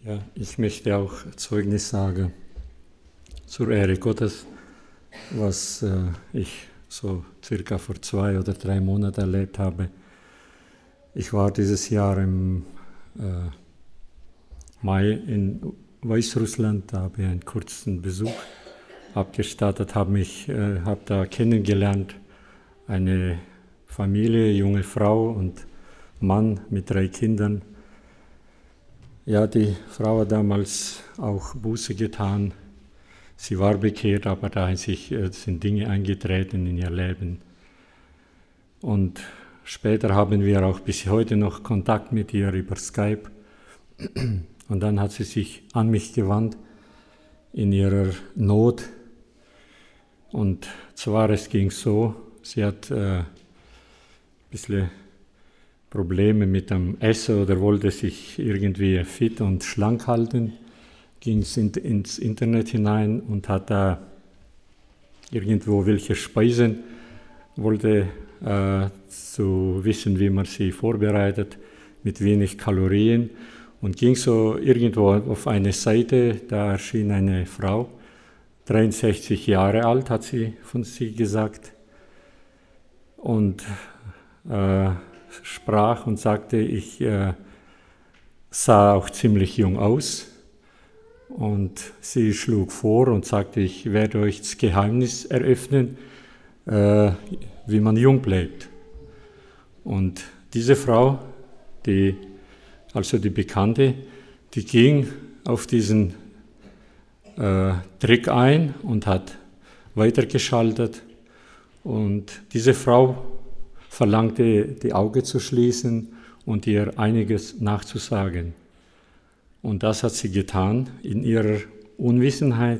Ja, ich möchte auch Zeugnis sagen zur Ehre Gottes, was ich so circa vor 2 oder 3 Monaten erlebt habe. Ich war dieses Jahr im Mai in Weißrussland, da habe ich einen kurzen Besuch abgestattet, habe da kennengelernt eine Familie, junge Frau und Mann mit 3 Kindern. Ja, die Frau hat damals auch Buße getan. Sie war bekehrt, aber da sind Dinge eingetreten in ihr Leben. Und später haben wir auch bis heute noch Kontakt mit ihr über Skype. Und dann hat sie sich an mich gewandt in ihrer Not. Und zwar, es ging so, sie hat ein bisschen Probleme mit dem Essen oder wollte sich irgendwie fit und schlank halten, ging ins Internet hinein und hat da irgendwo welche Speisen, wollte zu wissen, wie man sie vorbereitet, mit wenig Kalorien, und ging so irgendwo auf eine Seite, da erschien eine Frau, 63 Jahre alt, hat sie von sich gesagt, und sprach und sagte, ich sah auch ziemlich jung aus, und sie schlug vor und sagte, ich werde euch das Geheimnis eröffnen, wie man jung bleibt. Und diese Frau, die Bekannte, die ging auf diesen Trick ein und hat weitergeschaltet, und diese Frau verlangte, die Augen zu schließen und ihr einiges nachzusagen. Und das hat sie getan in ihrer Unwissenheit.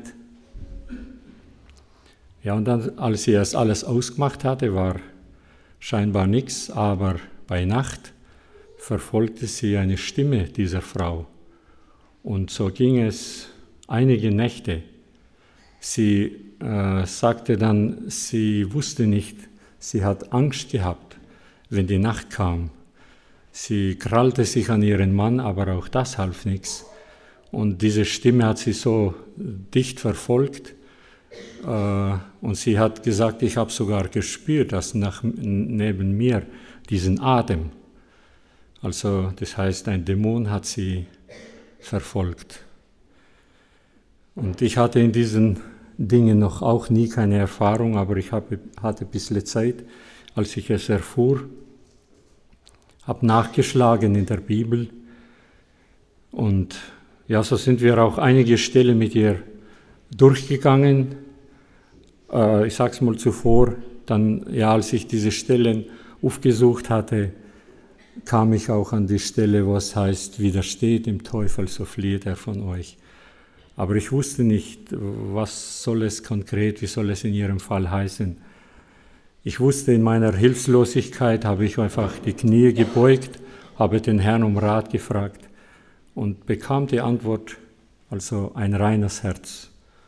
Ja, und dann, als sie das alles ausgemacht hatte, war scheinbar nichts, aber bei Nacht verfolgte sie eine Stimme dieser Frau. Und so ging es einige Nächte. Sie sagte dann, sie wusste nicht, sie hat Angst gehabt, wenn die Nacht kam. Sie krallte sich an ihren Mann, aber auch das half nichts. Und diese Stimme hat sie so dicht verfolgt. Und sie hat gesagt, ich habe sogar gespürt, dass neben mir diesen Atem. Also das heißt, ein Dämon hat sie verfolgt. Und ich hatte in diesen Dingen noch auch nie keine Erfahrung, aber ich hatte ein bisschen Zeit, als ich es erfuhr, habe nachgeschlagen in der Bibel, und ja, so sind wir auch einige Stellen mit ihr durchgegangen. Ich sage es mal zuvor, dann, ja, als ich diese Stellen aufgesucht hatte, kam ich auch an die Stelle, wo es heißt, widersteht dem Teufel, so flieht er von euch. Aber ich wusste nicht, was soll es konkret, wie soll es in ihrem Fall heißen. Ich wusste, in meiner Hilflosigkeit habe ich einfach die Knie gebeugt, habe den Herrn um Rat gefragt und bekam die Antwort, also ein reines Herz.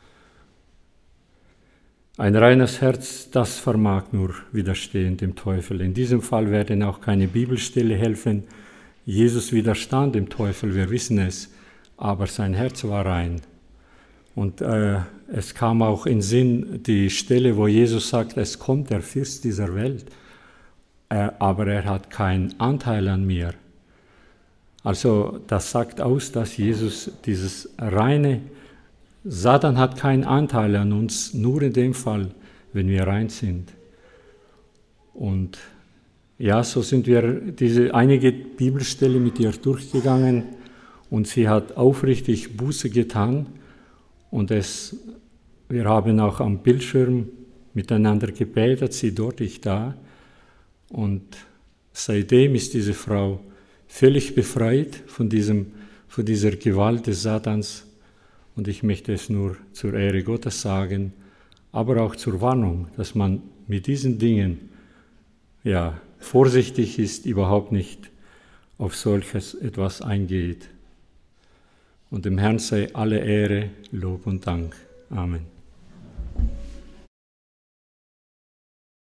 Ein reines Herz, das vermag nur widerstehen dem Teufel. In diesem Fall werden auch keine Bibelstelle helfen. Jesus widerstand dem Teufel, wir wissen es, aber sein Herz war rein. Und es kam auch in Sinn die Stelle, wo Jesus sagt, es kommt der Fürst dieser Welt, aber er hat keinen Anteil an mir. Also das sagt aus, dass Jesus dieses reine, Satan hat keinen Anteil an uns, nur in dem Fall, wenn wir rein sind. Und ja, so sind wir einige Bibelstellen mit ihr durchgegangen, und sie hat aufrichtig Buße getan. Und wir haben auch am Bildschirm miteinander gebetet, sie dort, ich da. Und seitdem ist diese Frau völlig befreit von dieser Gewalt des Satans. Und ich möchte es nur zur Ehre Gottes sagen, aber auch zur Warnung, dass man mit diesen Dingen ja vorsichtig ist, überhaupt nicht auf solches etwas eingeht. Und dem Herrn sei alle Ehre, Lob und Dank. Amen.